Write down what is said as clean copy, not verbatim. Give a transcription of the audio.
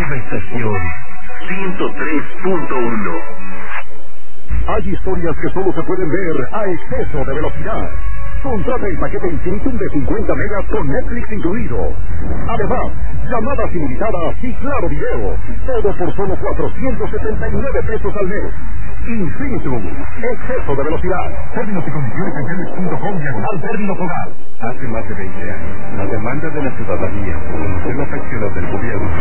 Nueva estación 103.1. Hay historias que solo se pueden ver a exceso de velocidad. Contrata el paquete Infinitum de 50 megas con Netflix incluido. Además, llamadas ilimitadas y claro video. Todo por solo 479 pesos al mes. Infinitum, exceso de velocidad. Términos y condiciones en Telmex.com/término total. Hace más de 20 años, la demanda de la ciudadanía por conocer las acciones del gobierno